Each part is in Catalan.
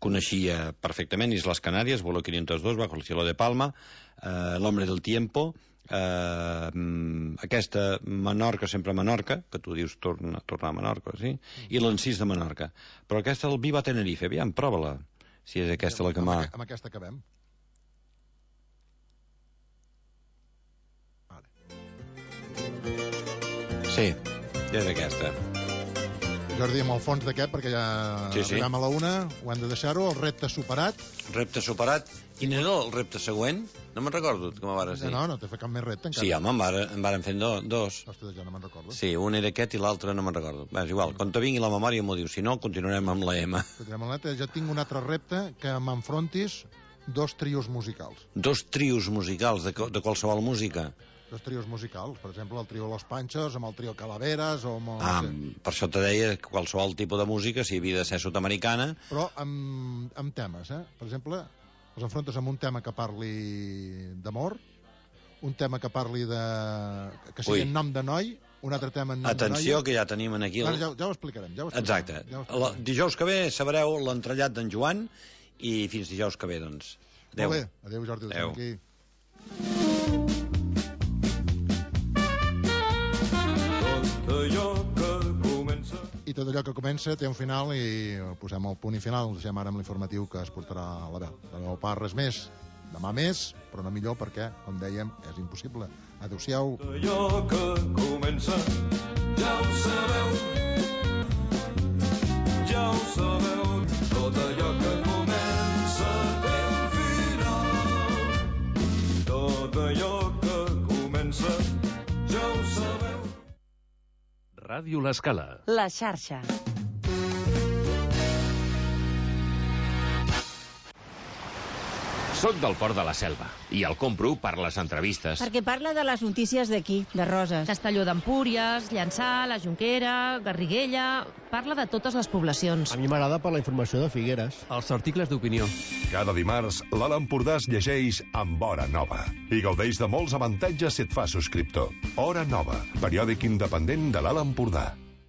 coneixia perfectament, Islas Canàries, Vuelo 502, Bajo el cielo de Palma, L'Hombre del Tiempo, aquesta Menorca, sempre Menorca, que tu dius tornar a Menorca, sí? I l'Encís de Menorca. Però aquesta, el Viva Tenerife, aviam, prova-la, si és aquesta la que m'ha... Amb aquesta acabem. Vale. Sí, és aquesta. Jordi, amb el fons d'aquest, perquè ja arribem a la 1, ho hem de deixar-ho, el repte superat. Repte superat. Quin era el repte següent? No me'n recordo, que me vares dir. No té fet cap més repte, encara. Sí, home, en varen fent dos. Ostres, ja no me'n recordo. Sí, un era aquest i l'altre no me'n recordo. És igual, quan te vingui la memòria m'ho diu, si no, continuarem amb la M. Jo tinc un altre repte, que m'enfrontis 2 trios musicals. 2 trios musicals de qualsevol música? 2 trios musicals, per exemple, el trio Los Panchos, amb el trio Calaveras, o amb... Per això te deia que qualsevol tipus de música, si havia de ser sud-americana... Però amb temes, Per exemple, els enfrontes amb un tema que parli d'amor, un tema que parli de... que sigui en nom de noi, un altre tema en nom de noia... Atenció, que ja tenim aquí... Ja ho explicarem, Exacte. Dijous que ve sabreu l'entrellat d'en Joan i fins dijous que ve, doncs. Adéu. Molt bé, adéu Jordi, ho deixem aquí. I tot allò que comença té un final i posem el punt i final. Ens deixem ara amb l'informatiu que es portarà a la veu. De meu part, res més. Demà més, però no millor perquè, com dèiem, és impossible. Adéu-siau. Tot allò que comença, ja ho sabeu. Ja ho sabeu. Tot allò que comença té un final. Tot allò que comença, ja ho sabeu. Ràdio L'Escala. La xarxa. Soc del Port de la Selva i el compro per les entrevistes. Perquè parla de les notícies d'aquí, de Roses. Castelló d'Empúries, Llançà, la Jonquera, Garriguella... Parla de totes les poblacions. A mi m'agrada per la informació de Figueres. Els articles d'opinió. Cada dimarts, l'Alt Empordà es llegeix amb Hora Nova i gaudeix de molts avantatges si et fa subscriptor. Hora Nova, periòdic independent de l'Alt Empordà.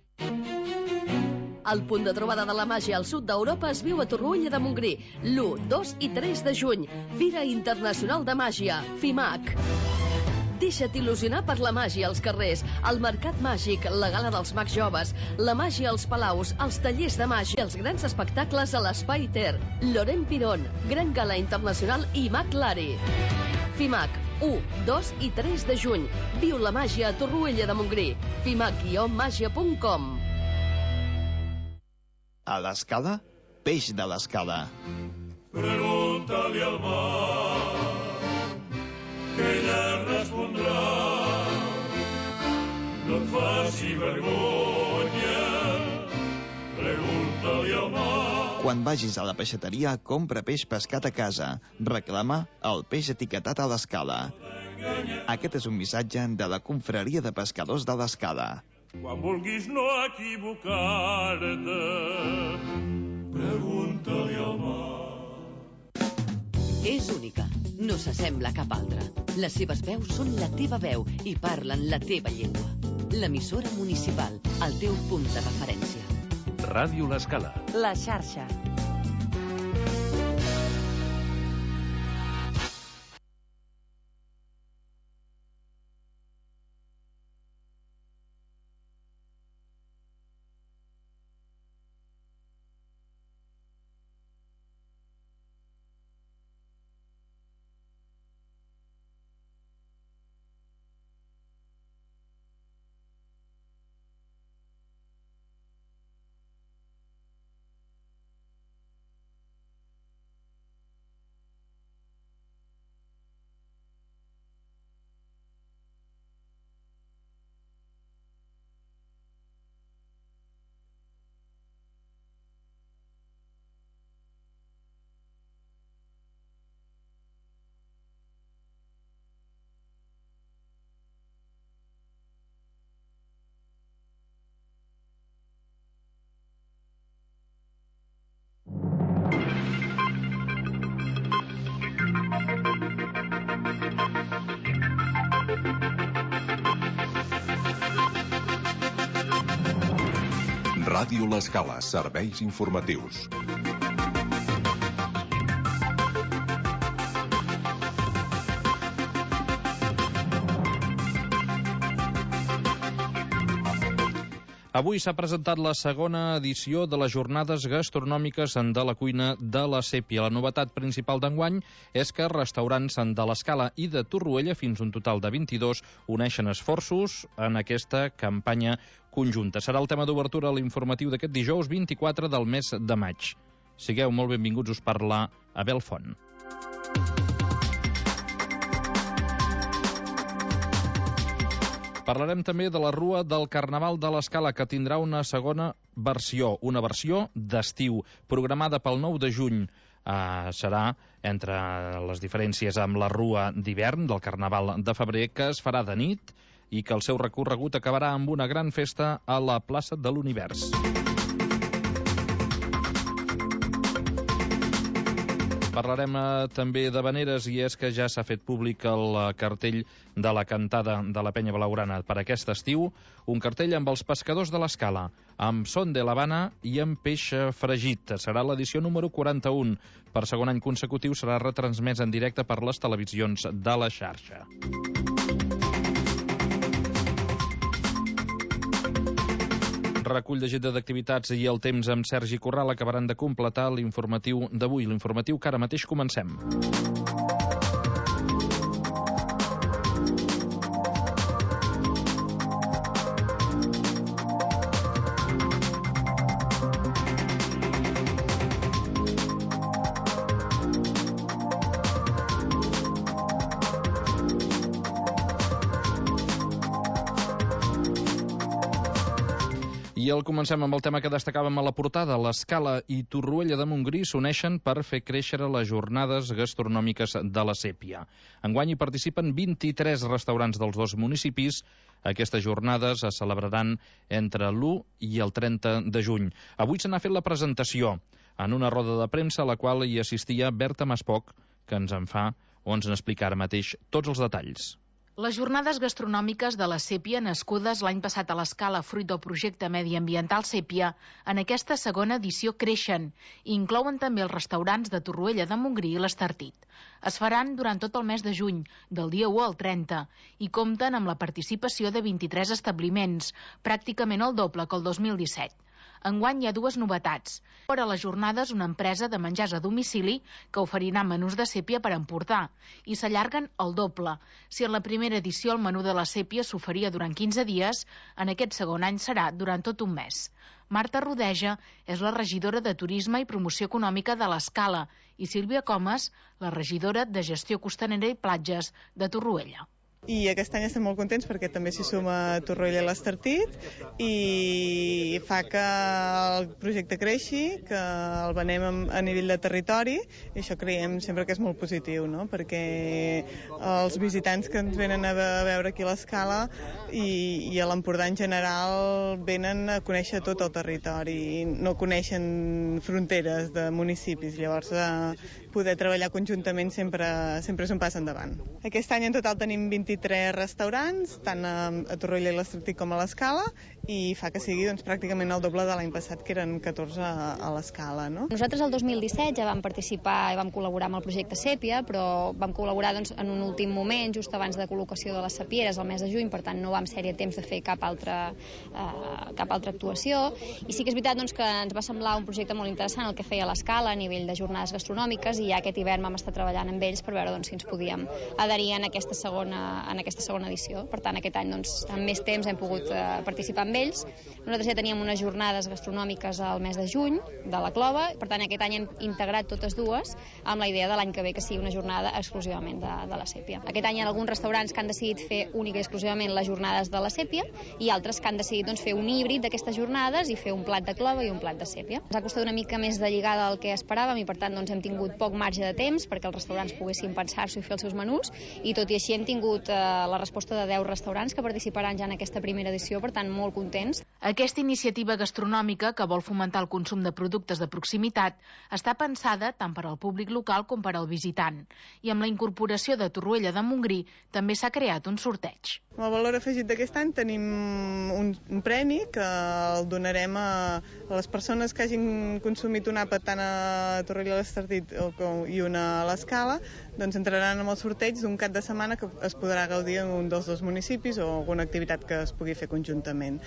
El punt de trobada de la màgia al sud d'Europa es viu a Torroella de Montgrí, l'1, 2 i 3 de juny. Fira Internacional de Màgia, FIMAC. Deixa't il·lusionar per la màgia als carrers, el Mercat Màgic, la Gala dels Mags Joves, la màgia als palaus, els tallers de màgia, els grans espectacles a l'Espai Ter, Loren Pirón, Gran Gala Internacional i Mag Lari. FIMAC, 1, 2 i 3 de juny. Viu la màgia a Torroella de Montgrí. FIMAC-màgia.com. A l'Escala, peix de l'Escala. Pregunta-li al mar, que ella respondrà. No et faci vergonya, pregunta-li al mar. Quan vagis a la peixateria, compra peix pescat a casa. Reclama el peix etiquetat a l'Escala. Aquest és un missatge de la Confraria de Pescadors de l'Escala. Quan vulguis no equivocar-te, pregunta-li al mar. És única, no s'assembla a cap altra. Les seves veus són la teva veu i parlen la teva llengua. L'emissora municipal, el teu punt de referència. Ràdio L'Escala. La xarxa. Ràdio L'Escala, serveis informatius. Avui s'ha presentat la segona edició de les jornades gastronòmiques de la cuina de la Sèpia. La novetat principal d'enguany és que restaurants de l'Escala i de Torroella, fins un total de 22, uneixen esforços en aquesta campanya conjunta. Serà el tema d'obertura a l'informatiu d'aquest dijous 24 del mes de maig. Sigueu molt benvinguts, us parla Abel Font. Parlarem també de la Rua del Carnaval de l'Escala, que tindrà una segona versió, una versió d'estiu, programada pel 9 de juny. Serà entre les diferències amb la Rua d'hivern del Carnaval de febrer, que es farà de nit i que el seu recorregut acabarà amb una gran festa a la plaça de l'Univers. Parlarem també de Veneres, i és que ja s'ha fet públic el cartell de la cantada de la Penya Blaugrana per aquest estiu, un cartell amb els pescadors de l'Escala, amb son de l'Havana i amb peix fregit. Serà l'edició número 41. Per segon any consecutiu serà retransmès en directe per les televisions de la xarxa. Recull d'agenda d'activitats i el temps amb Sergi Corral acabaran de completar l'informatiu d'avui, l'informatiu que ara mateix comencem. I el comencem amb el tema que destacàvem a la portada. L'Escala i Torroella de Montgrí s'uneixen per fer créixer les jornades gastronòmiques de la Sèpia. Enguany hi participen 23 restaurants dels dos municipis. Aquestes jornades es celebraran entre l'1 i el 30 de juny. Avui se n'ha fet la presentació en una roda de premsa a la qual hi assistia Berta Maspoch, que ens en fa o ens n'explica ara mateix tots els detalls. Les jornades gastronòmiques de la Sèpia, nascudes l'any passat a l'Escala fruit del projecte mediambiental Sèpia, en aquesta segona edició creixen i inclouen també els restaurants de Torroella de Montgrí i l'Estartit. Es faran durant tot el mes de juny, del dia 1 al 30, i compten amb la participació de 23 establiments, pràcticament el doble que el 2017. Enguany hi ha dues novetats. Per a les jornades, una empresa de menjars a domicili que oferirà menús de sèpia per emportar i s'allarguen el doble. Si en la primera edició el menú de la sèpia s'oferia durant 15 dies, en aquest segon any serà durant tot un mes. Marta Rodeja és la regidora de Turisme i Promoció Econòmica de l'Escala i Sílvia Comas, la regidora de Gestió Costanera i Platges de Torroella. I aquest any estem molt contents perquè també s'hi suma Torroella i l'Estartit i fa que el projecte creixi, que el venem a nivell de territori, i això creiem sempre que és molt positiu, no? Perquè els visitants que ens venen a veure aquí a l'Escala i a l'Empordà en general venen a conèixer tot el territori, no coneixen fronteres de municipis, llavors poder treballar conjuntament sempre és un pas endavant. Aquest any en total tenim 23 restaurants, tant a Torroella i l'Estartit com a l'Escala, i fa que sigui pràcticament el doble de l'any passat, que eren 14 a l'Escala. No? Nosaltres el 2017 ja vam participar i vam col·laborar amb el projecte Sèpia, però vam col·laborar en un últim moment, just abans de col·locació de les sapieres, al mes de juny, per tant no vam ser-hi a temps de fer cap altra actuació. I sí que és veritat que ens va semblar un projecte molt interessant el que feia l'Escala a nivell de jornades gastronòmiques, i ja aquest hivern vam estar treballant amb ells per veure si ens podíem adherir en aquesta segona edició. Per tant, aquest any amb més temps hem pogut participar amb ells. Nosaltres ja teníem unes jornades gastronòmiques al mes de juny de la Clova, per tant aquest any hem integrat totes dues amb la idea de l'any que ve que sigui una jornada exclusivament de la Sèpia. Aquest any hi ha alguns restaurants que han decidit fer única i exclusivament les jornades de la Sèpia i altres que han decidit fer un híbrid d'aquestes jornades i fer un plat de Clova i un plat de Sèpia. Ens ha costat una mica més de lligada del que esperàvem i per tant hem tingut poc marge de temps perquè els restaurants poguessin pensar-s'ho i fer els seus menús, i tot i així hem tingut la resposta de 10 restaurants que participaran ja en aquesta primera edició, per tant molt contents. Aquesta iniciativa gastronòmica, que vol fomentar el consum de productes de proximitat, està pensada tant per al públic local com per al visitant. I amb la incorporació de Torroella de Montgrí també s'ha creat un sorteig. El valor afegit d'aquest any tenim un premi que el donarem a les persones que hagin consumit un àpat tant a Torroella i l'Estartit i una a l'Escala, entraran en el sorteig d'un cap de setmana que es podrà gaudir en un dels dos municipis o alguna activitat que es pugui fer conjuntament.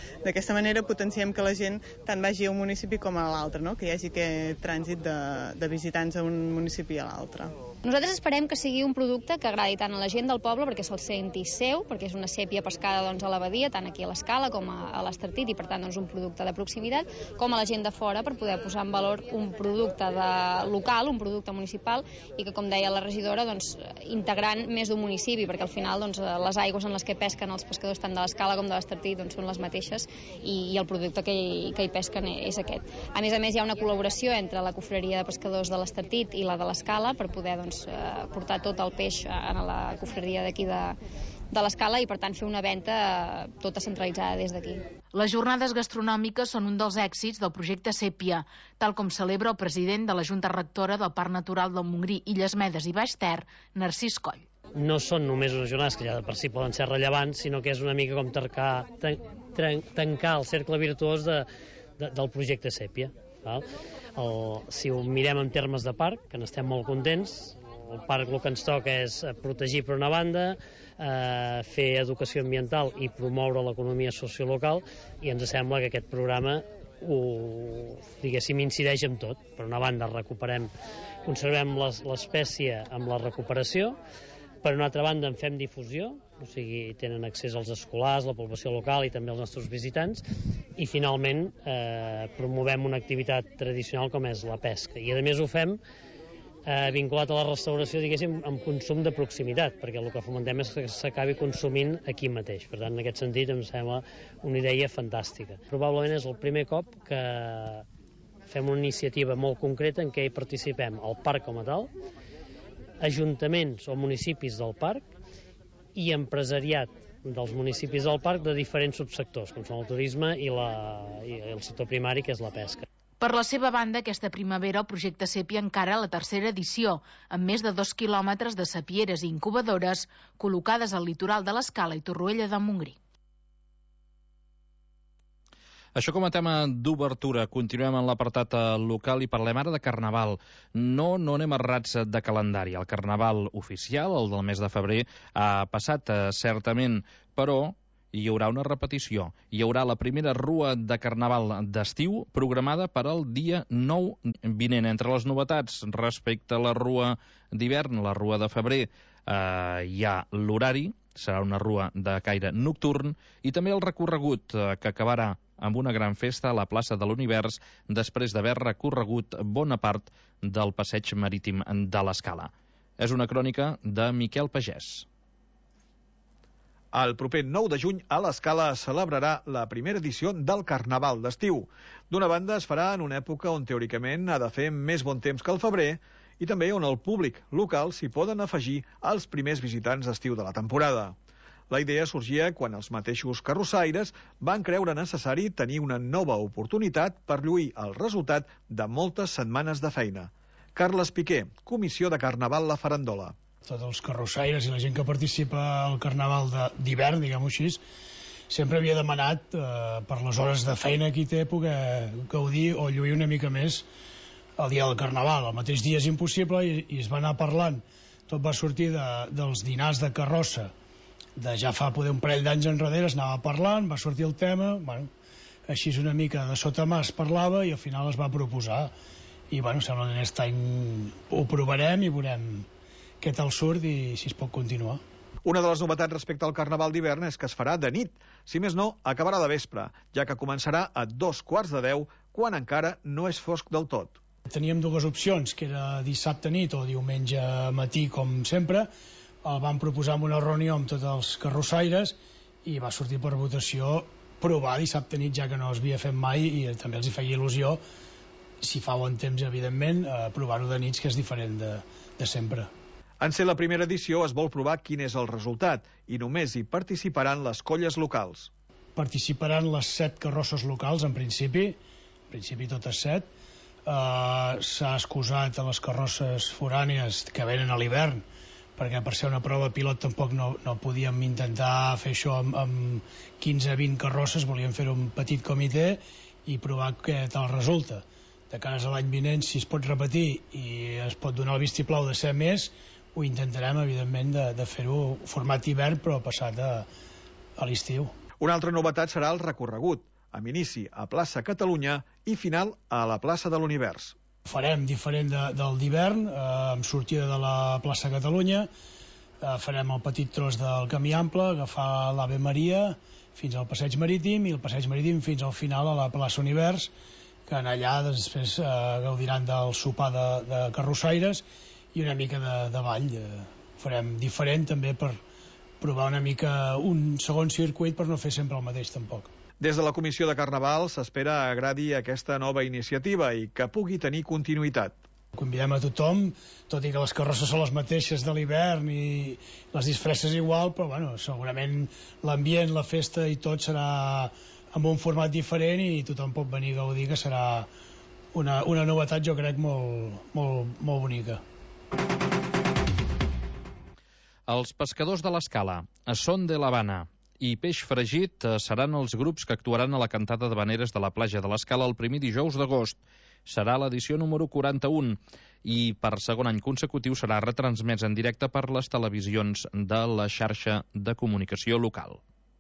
d'aquesta manera potenciem que la gent tant vagi a un municipi com a l'altre, no? Que hi hagi aquest trànsit de visitants a un municipi a l'altre. Nosaltres esperem que sigui un producte que agradi tant a la gent del poble perquè se'l senti seu, perquè és una sèpia pescada a la badia, tant aquí a l'Escala com a l'Estartit, i per tant un producte de proximitat, com a la gent de fora per poder posar en valor un producte local, un producte municipal, i que, com deia la regidora, integrant més d'un municipi, perquè al final les aigües en les que pesquen els pescadors tant de l'Escala com de l'Estartit són les mateixes, i el producte que hi pesquen és aquest. A més, hi ha una col·laboració entre la confraria de pescadors de l'Estartit i la de l'Escala per poder portar tot el peix a la confraria d'aquí de l'Escala i, per tant, fer una venda tota centralitzada des d'aquí. Les jornades gastronòmiques són un dels èxits del projecte Sèpia, tal com celebra el president de la Junta Rectora del Parc Natural del Montgrí, Illes Medes i Baix Ter, Narcís Coll. No són només unes jornades que ja de per si poden ser rellevants, sinó que és una mica com tancar el cercle virtuós del projecte Sèpia. Si ho mirem en termes de parc, que n'estem molt contents, el parc el que ens toca és protegir per una banda, fer educació ambiental i promoure l'economia sociolocal, i ens sembla que aquest programa incideix en tot. Per una banda conservem l'espècie amb la recuperació, per una altra banda en fem difusió, o sigui, tenen accés als escolars, la població local i també els nostres visitants, i finalment promovem una activitat tradicional com és la pesca. I a més ho fem vinculat a la restauració, diguéssim, amb consum de proximitat, perquè el que fomentem és que s'acabi consumint aquí mateix. Per tant, en aquest sentit, em sembla una idea fantàstica. Probablement és el primer cop que fem una iniciativa molt concreta en què hi participem el parc com a tal, ajuntaments o municipis del parc i empresariat dels municipis del parc de diferents subsectors, com són el turisme i el sector primari, que és la pesca. Per la seva banda, aquesta primavera el projecte Sèpia encara la tercera edició, amb més de 2 quilòmetres de sapieres i incubadores col·locades al litoral de l'Escala i Torroella de Montgrí. Això com a tema d'obertura. Continuem en l'apartat local i parlem ara de Carnaval. No anem errats de calendari. El Carnaval oficial, el del mes de febrer, ha passat certament, però hi haurà una repetició. Hi haurà la primera rua de Carnaval d'estiu programada per al dia 9 vinent. Entre les novetats respecte a la rua d'hivern, la rua de febrer, hi ha l'horari, serà una rua de caire nocturn, i també el recorregut, que acabarà amb una gran festa a la plaça de l'Univers després d'haver recorregut bona part del passeig marítim de l'Escala. És una crònica de Miquel Pagès. El proper 9 de juny a l'Escala es celebrarà la primera edició del Carnaval d'estiu. D'una banda es farà en una època on teòricament ha de fer més bon temps que el febrer i també on el públic local s'hi poden afegir als primers visitants d'estiu de la temporada. La idea sorgia quan els mateixos carrossaires van creure necessari tenir una nova oportunitat per lluir el resultat de moltes setmanes de feina. Carles Piqué, Comissió de Carnaval La Farandola. Tots els carrossaires i la gent que participa al Carnaval d'hivern, diguem-ho així, sempre havia demanat, per les hores de feina que hi té, poder gaudir o lluir una mica més el dia del Carnaval. El mateix dia és impossible i es va anar parlant. Tot va sortir dels dinars de carrossa. Ja fa poder un parell d'anys enrere es anava parlant, va sortir el tema, així una mica de sota mà es parlava i al final es va proposar. I sembla que aquest any ho provarem i veurem què tal surt i si es pot continuar. Una de les novetats respecte al Carnaval d'hivern és que es farà de nit. Si més no, acabarà de vespre, ja que començarà a 9:15, quan encara no és fosc del tot. Teníem dues opcions, que era dissabte nit o diumenge matí, com sempre. El vam proposar en una reunió amb tots els carrossaires i va sortir per votació provar dissabte nit, ja que no es havia fet mai i també els hi feia il·lusió, si fa bon temps, evidentment, provar-ho de nits, que és diferent de sempre. En ser la primera edició es vol provar quin és el resultat i només hi participaran les colles locals. Participaran les 7 carrosses locals, en principi totes 7. S'ha excusat a les carrosses forànies que venen a l'hivern, perquè per ser una prova pilot tampoc no podíem intentar fer això amb 15-20 carrosses, volíem fer un petit comitè i provar què tal resulta. De cara a l'any vinent, si es pot repetir i es pot donar el vistiplau de ser més, ho intentarem, evidentment, de fer-ho format hivern, però passat a l'estiu. Una altra novetat serà el recorregut, amb inici a plaça Catalunya i final a la plaça de l'Univers. Farem diferent del d'hivern, amb sortida de la plaça Catalunya, farem el petit tros del camí ample, agafar l'Ave Maria fins al passeig marítim i el passeig marítim fins al final a la plaça Univers, que en allà després gaudiran del sopar de carrossaires i una mica de ball. Farem diferent també per provar una mica un segon circuit per no fer sempre el mateix tampoc. Des de la Comissió de Carnaval s'espera agradi aquesta nova iniciativa i que pugui tenir continuïtat. Convidem a tothom, tot i que les carrosses són les mateixes de l'hivern i les disfresses igual, però bueno, segurament l'ambient, la festa i tot serà amb un format diferent i tothom pot venir a gaudir, que serà una novetat, jo crec, molt bonica. Els pescadors de l'Escala, Son de l'Havana i Peix Fregit seran els grups que actuaran a la cantada d'havaneres de la platja de l'Escala el primer dijous d'agost. Serà l'edició número 41 i per segon any consecutiu serà retransmès en directe per les televisions de la xarxa de comunicació local.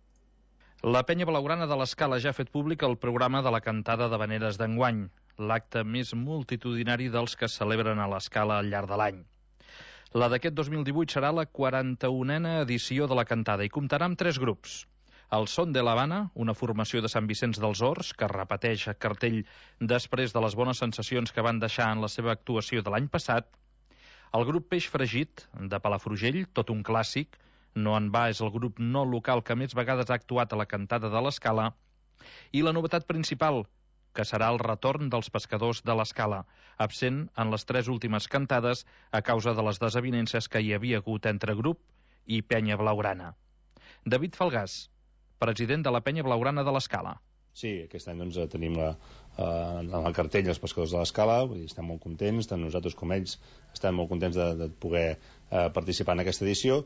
La Penya Blaugrana de l'Escala ja ha fet públic el programa de la cantada d'havaneres d'enguany, l'acte més multitudinari dels que es celebren a l'Escala al llarg de l'any. La d'aquest 2018 serà la 41a edició de la cantada i comptarà amb 3 grups. El Son de l'Havana, una formació de Sant Vicenç dels Horts, que repeteix cartell després de les bones sensacions que van deixar en la seva actuació de l'any passat. El grup Peix Fregit, de Palafrugell, tot un clàssic, no en va, és el grup no local que més vegades ha actuat a la cantada de l'Escala. I la novetat principal, que serà el retorn dels pescadors de l'Escala, absent en les 3 últimes cantades a causa de les desavinences que hi havia hagut entre grup i Penya Blaugrana. David Falgàs, president de la Penya Blaugrana de l'Escala. Sí, aquest any doncs, tenim en el cartell els pescadors de l'Escala, estem molt contents, tant nosaltres com ells estem molt contents de poder participar en aquesta edició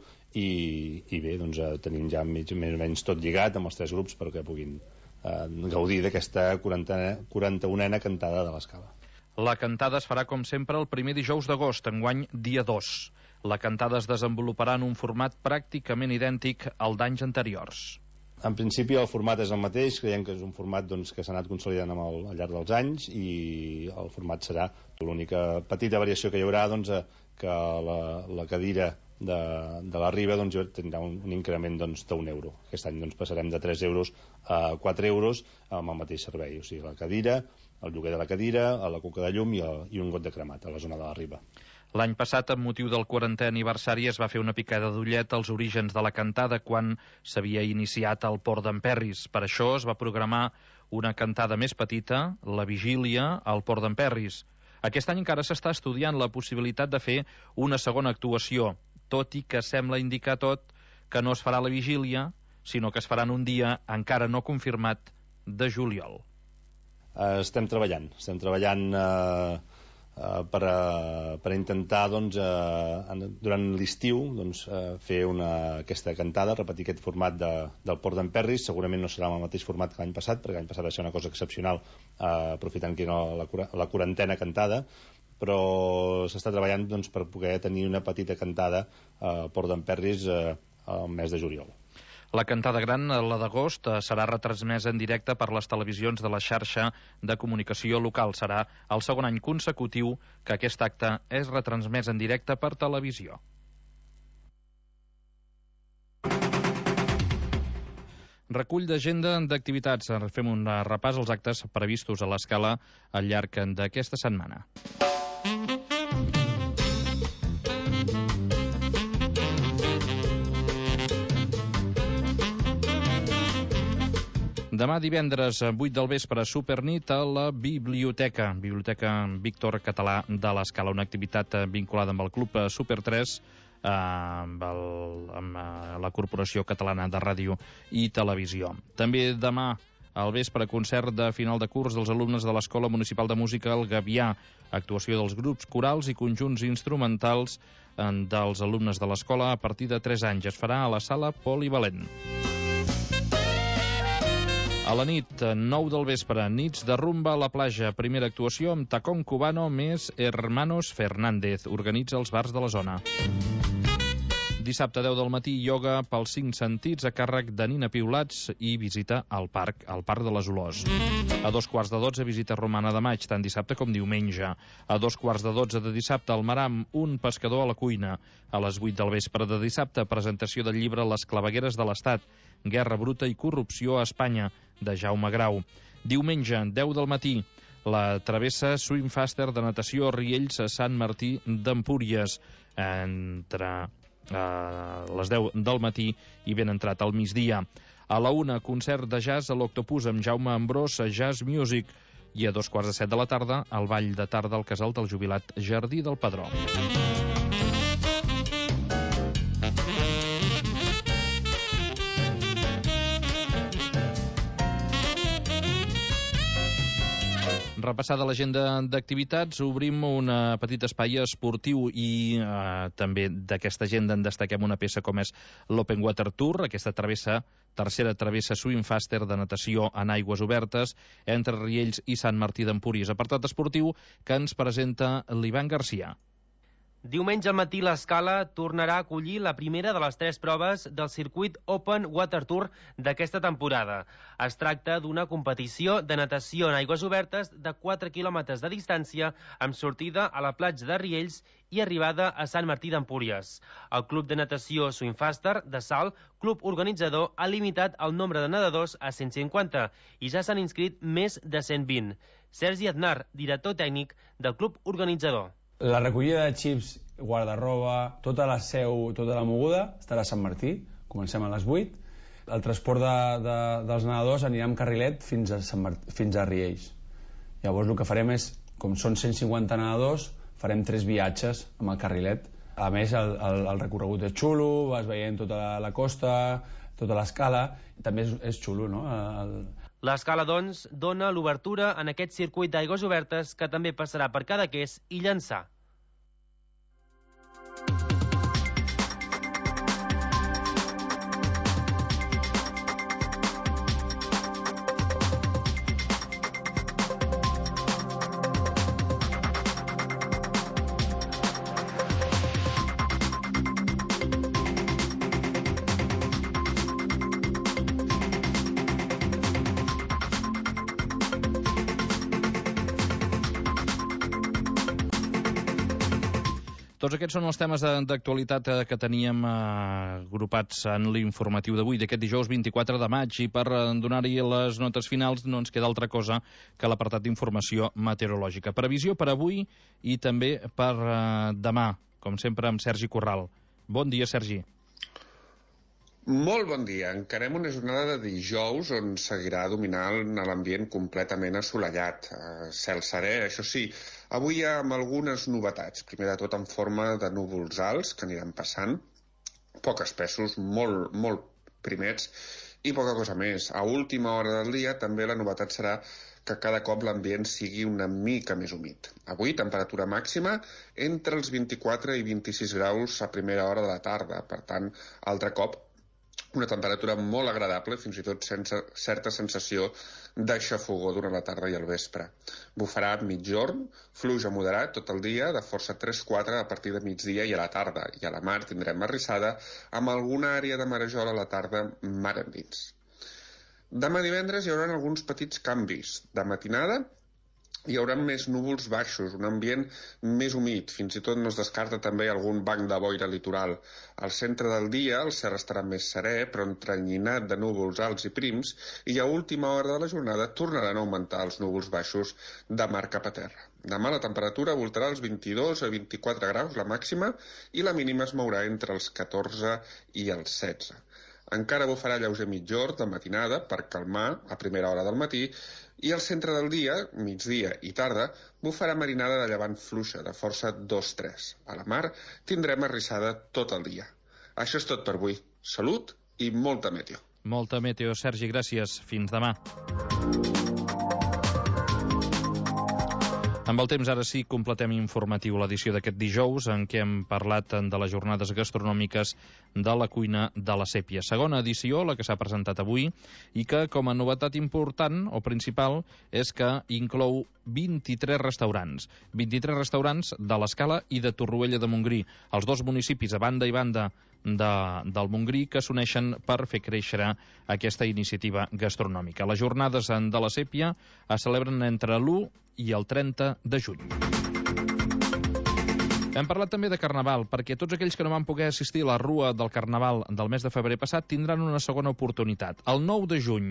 i bé, doncs, tenim ja més o menys tot lligat amb els 3 grups perquè puguin gaudir d'aquesta 41a cantada de l'Escala. La cantada es farà com sempre el primer dijous d'agost, enguany dia 2. La cantada es desenvoluparà en un format pràcticament idèntic al d'anys anteriors. En principi el format és el mateix, creiem que és un format doncs, que s'ha anat consolidant al llarg dels anys i el format serà l'única petita variació que hi haurà, doncs, que la cadira de la Riba doncs, tindrà un increment doncs, d'1 euro. Aquest any doncs, passarem de 3 euros a 4 euros amb el mateix servei, o sigui, la cadira, el lloguer de la cadira, la coca de llum i un got de cremat a la zona de la Riba. L'any passat, amb motiu del 40è aniversari, es va fer una picada d'ullet als orígens de la cantada quan s'havia iniciat al Port d'en Perris. Per això es va programar una cantada més petita, la vigília, al Port d'en Perris. Aquest any encara s'està estudiant la possibilitat de fer una segona actuació, tot i que sembla indicar tot que no es farà la vigília, sinó que es farà en un dia encara no confirmat de juliol. Estem treballant per intentar doncs, durant l'estiu doncs, fer aquesta cantada, repetir aquest format del Port d'en Perris. Segurament no serà el mateix format que l'any passat, perquè l'any passat va ser una cosa excepcional, aprofitant que era la 40a cantada, però s'està treballant doncs, per poder tenir una petita cantada al Port d'en Perris al mes de juliol. La cantada gran, la d'agost, serà retransmesa en directe per les televisions de la xarxa de comunicació local. Serà el segon any consecutiu que aquest acte és retransmès en directe per televisió. Recull d'agenda d'activitats. Fem un repàs als actes previstos a l'Escala al llarg d'aquesta setmana. Demà divendres, 8 del vespre, supernit a la Biblioteca Víctor Català de l'Escala, una activitat vinculada amb el Club Super 3, amb la Corporació Catalana de Ràdio i Televisió. També demà al vespre, concert de final de curs dels alumnes de l'Escola Municipal de Música El Gavià, actuació dels grups corals i conjunts instrumentals dels alumnes de l'escola a partir de 3 anys. Es farà a la sala polivalent. A la nit, 9 del vespre, nits de rumba a la platja. Primera actuació amb tacón cubano més Hermanos Fernández. Organitza els bars de la zona. Dissabte 10 del matí, ioga pels 5 sentits a càrrec de Nina Piulats i visita al Parc de les Olors. A 11:45, visita Romana de Maig, tant dissabte com diumenge. A 11:45 de dissabte, al Maram, un pescador a la cuina. A les 8 del vespre de dissabte, presentació del llibre Les clavegueres de l'Estat, Guerra bruta i corrupció a Espanya, de Jaume Grau. Diumenge, 10 del matí, la travessa Swimfaster de natació Riells a Sant Martí d'Empúries, entre les 10 del matí i ben entrat al migdia. A la 1, concert de jazz a l'Octopus amb Jaume Ambrós a Jazz Music. I a 2:15 de la tarda, el ball de tarda al casal del jubilat Jardí del Padró. Repassada l'agenda d'activitats, obrim un petit espai esportiu i també d'aquesta agenda en destaquem una peça com és l'Open Water Tour, aquesta tercera travessa Swimfaster de natació en aigües obertes entre Riells i Sant Martí d'Empúries. Apartat esportiu que ens presenta l'Ivan Garcia. Diumenge al matí l'Escala tornarà a acollir la primera de les 3 proves del circuit Open Water Tour d'aquesta temporada. Es tracta d'una competició de natació en aigües obertes de 4 quilòmetres de distància amb sortida a la platja de Riells i arribada a Sant Martí d'Empúries. El Club de Natació Swimfaster de Salt, club organitzador, ha limitat el nombre de nedadors a 150 i ja s'han inscrit més de 120. Sergi Aznar, director tècnic del club organitzador. La recollida de xips, guardarroba, tota la moguda estarà a Sant Martí, comencem a les 8. El transport dels nedadors anirà amb carrilet fins a Riells. Llavors el que farem és, com són 150 nedadors, farem 3 viatges amb el carrilet. A més, el recorregut és xulo, vas veient tota la costa, tota l'escala, també és xulo, no? L'Escala, doncs, dona l'obertura en aquest circuit d'aigües obertes que també passarà per Cadaqués i Llançà. Tots aquests són els temes d'actualitat que teníem agrupats en l'informatiu d'avui, d'aquest dijous 24 de maig, i per donar-hi les notes finals no ens queda altra cosa que l'apartat d'informació meteorològica. Previsió per avui i també per demà, com sempre amb Sergi Corral. Bon dia, Sergi. Molt bon dia. Encarem una jornada de dijous on seguirà dominant l'ambient completament assolellat. Cel serè, això sí, avui hi ha amb algunes novetats. Primer de tot en forma de núvols alts que aniran passant, poc espessos, molt primets i poca cosa més. A última hora del dia també la novetat serà que cada cop l'ambient sigui una mica més humit. Avui, temperatura màxima entre els 24 i 26 graus a primera hora de la tarda. Per tant, altre cop, una temperatura molt agradable, fins i tot sense certa sensació d'aixafogor durant la tarda i el vespre. Bufarà migjorn, fluix a moderat tot el dia, de força 3-4 a partir de migdia i a la tarda. I a la mar tindrem marrissada amb alguna àrea de marejol a la tarda mar endins. Demà divendres hi haurà alguns petits canvis. De matinada hi haurà més núvols baixos, un ambient més humit, fins i tot no es descarta també algun banc de boira litoral. Al centre del dia el cel estarà més serè, però entrenyinat de núvols alts i prims, i a última hora de la jornada tornaran a augmentar els núvols baixos de mar cap a terra. Demà la temperatura voltarà als 22 a 24 graus, la màxima, i la mínima es mourà entre els 14 i els 16. Encara bufarà lleuger migjorn de matinada per calmar a primera hora del matí, i al centre del dia, migdia i tarda, bufarà marinada de llevant fluixa, de força 2-3. A la mar tindrem arrissada tot el dia. Això és tot per avui. Salut i molta meteo. Molta meteo, Sergi, gràcies. Fins demà. Amb el temps, ara sí, completem informatiu l'edició d'aquest dijous, en què hem parlat de les jornades gastronòmiques de la cuina de la Sèpia. Segona edició, la que s'ha presentat avui, i que, com a novetat important o principal, és que inclou 23 restaurants. 23 restaurants de l'Escala i de Torroella de Montgrí, els dos municipis a banda i banda del Montgrí, que s'uneixen per fer créixer aquesta iniciativa gastronòmica. Les jornades de la Sèpia es celebren entre l'1 i el 30 de juny. Hem parlat també de Carnaval, perquè tots aquells que no van poder assistir a la Rua del Carnaval del mes de febrer passat tindran una segona oportunitat. El 9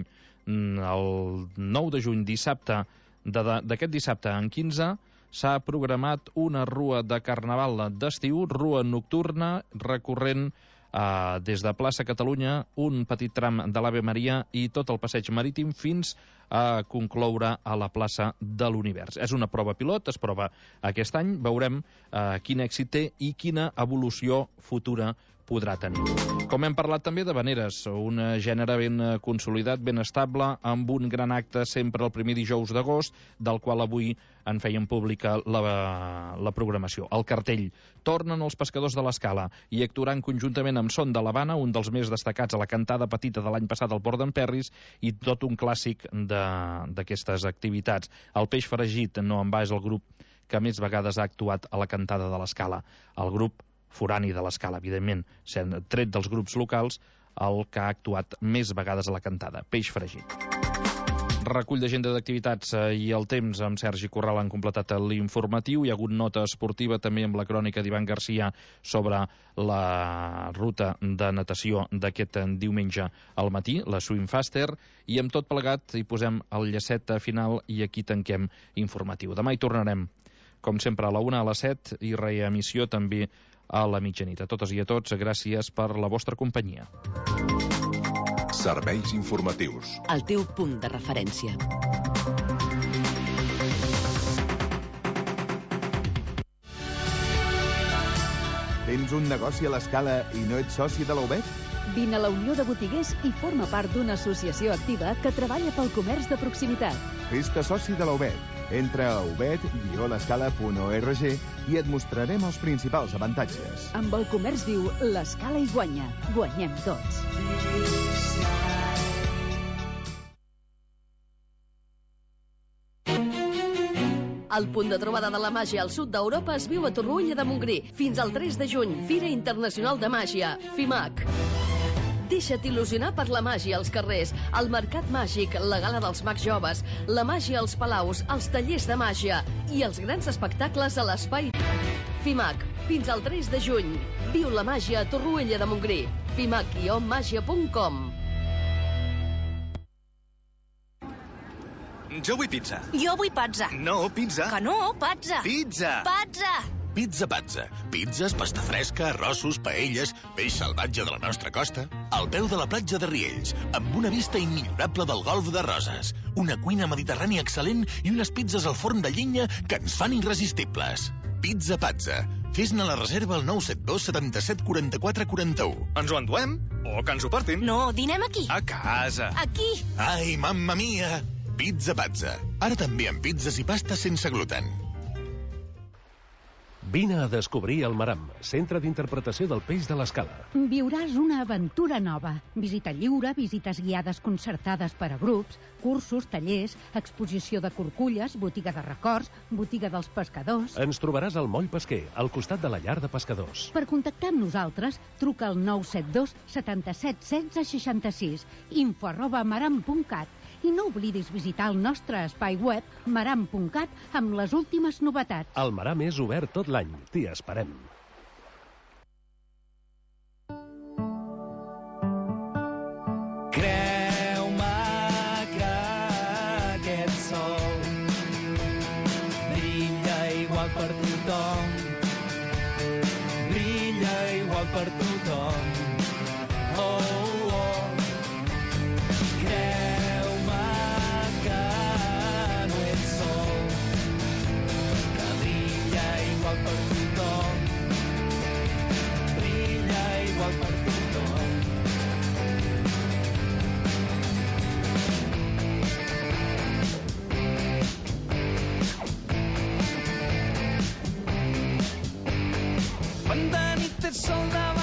de juny, dissabte, d'aquest dissabte en 15, s'ha programat una Rua de Carnaval d'estiu, Rua nocturna, recorrent des de plaça Catalunya, un petit tram de l'Ave Maria i tot el passeig marítim fins a concloure a la plaça de l'Univers. És una prova pilot, es prova aquest any, veurem quin èxit té i quina evolució futura podrà tenir. Com hem parlat també de Veneres, un gènere ben consolidat, ben estable, amb un gran acte sempre el primer dijous d'agost, del qual avui en feien pública la programació. El cartell. Tornen els pescadors de l'Escala i actuaran conjuntament amb Son de l'Havana, un dels més destacats a la cantada petita de l'any passat al Port d'en Perris, i tot un clàssic d'aquestes activitats. El Peix Fregit no en va, és el grup que més vegades ha actuat a la cantada de l'Escala. El grup forani de l'Escala, evidentment, sent tret dels grups locals, el que ha actuat més vegades a la cantada. Peix Fregit. Recull d'agenda d'activitats i el temps amb Sergi Corral han completat l'informatiu. Hi ha hagut nota esportiva també amb la crònica d'Ivan Garcia sobre la ruta de natació d'aquest diumenge al matí, la Swimfaster, i amb tot plegat hi posem el llacet final i aquí tanquem informatiu. Demà hi tornarem, com sempre, a la 1, a les 7 i reemissió també a la mitjanit. A totes i a tots, gràcies per la vostra companyia. Serveis informatius. El teu punt de referència. Tens un negoci a l'Escala i no ets soci de la UBET? Vine a la Unió de Botiguers i forma part d'una associació activa que treballa pel comerç de proximitat. Fes-te soci de la UBET. Entra a ubet-l'escala.org i et mostrarem els principals avantatges. Amb el comerç viu, l'Escala hi guanya. Guanyem tots. El punt de trobada de la màgia al sud d'Europa es viu a Torroella de Montgrí. Fins al 3 de juny, Fira Internacional de Màgia, FIMAC. Deixa't il·lusionar per la màgia als carrers, el Mercat Màgic, la Gala dels Mags Joves, la màgia als palaus, els tallers de màgia i els grans espectacles a l'espai FIMAC. Fins al 3 de juny. Viu la màgia a Torroella de Montgrí. FIMAC-màgia.com. Jo vull pizza. Jo vull pazza. No, pizza. Que no, pazza. Pizza. Pazza. Pizza Pazza. Pizzas, pasta fresca, arrossos, paelles, peix salvatge de la nostra costa, al peu de la platja de Riells, amb una vista immillorable del golf de Roses, una cuina mediterrània excel·lent i unes pizzas al forn de llenya que ens fan irresistibles. Pizza Pazza. Fes-ne la reserva al 972 77 44 41. Ens ho enduem? O que ens ho portin? No, dinem aquí. A casa. Aquí. Ai, mamma mia! Pizza Pazza. Ara també amb pizzas i pastes sense gluten. Vine a descobrir el Maram, centre d'interpretació del peix de l'Escala. Viuràs una aventura nova. Visita lliure, visites guiades concertades per a grups, cursos, tallers, exposició de corculles, botiga de records, botiga dels pescadors. Ens trobaràs al Moll Pesquer, al costat de la llar de pescadors. Per contactar amb nosaltres, truca al 972 77 16 66, info@maram.cat. I no oblidis visitar el nostre espai web maram.cat amb les últimes novetats. El Maram és obert tot l'any. T'hi esperem. Creu-me que aquest sol brilla igual per tothom. Brilla igual per tothom. Oh, oh. Creu-me que no ets sol, que brilla igual per tothom. Brilla igual per tothom. Quan de nit és sol davant